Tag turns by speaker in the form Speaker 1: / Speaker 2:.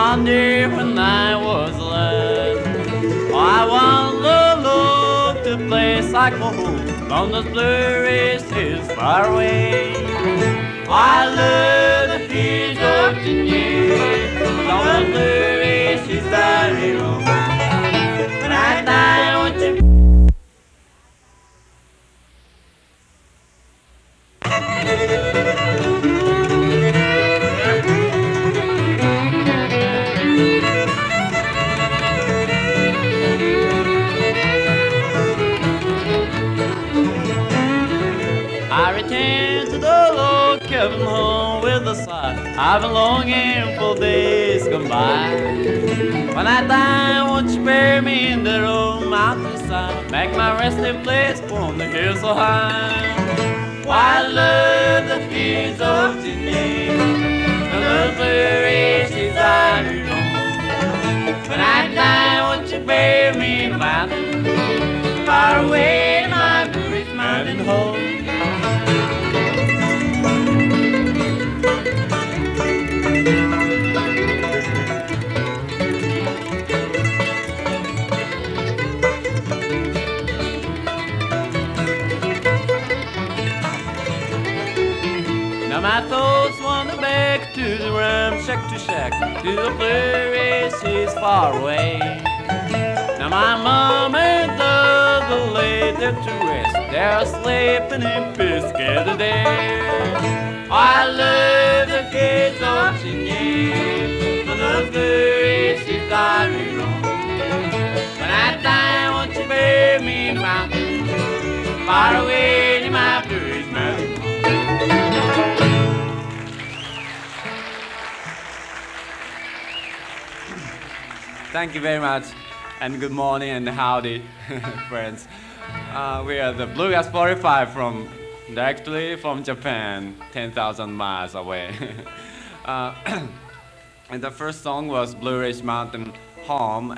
Speaker 1: one day when I was a lad, I wanted love to play cycle home on those blue races far away. I love the fields of Virginia, on those blue races that we roam. When I die, I want to. I return to the Lord Kevin home with a sigh. I've been longing for days gone by. When I die, won't you bury me in the old mountainside? Make my resting place on the hill so high. Why I love the fields of Virginia, and the blue races I belong. When I die, won't you bury me in the mountain, far away in my Blue Ridge Mountain home? Now my thoughts wander back to the rum shack to shack, to the blue races far away. Now my mom and dad are laid there to rest, they're sleeping in peace together there. I love the kids of Virginia, for the blue races I belong. When I die, won't you bury me in the mountains, far away in my Blue Ridge Mountain? Thank you very much, and good morning and howdy, friends. We are the Bluegrass 45 directly from Japan, 10,000 miles away. And the first song was Blue Ridge Mountain Home.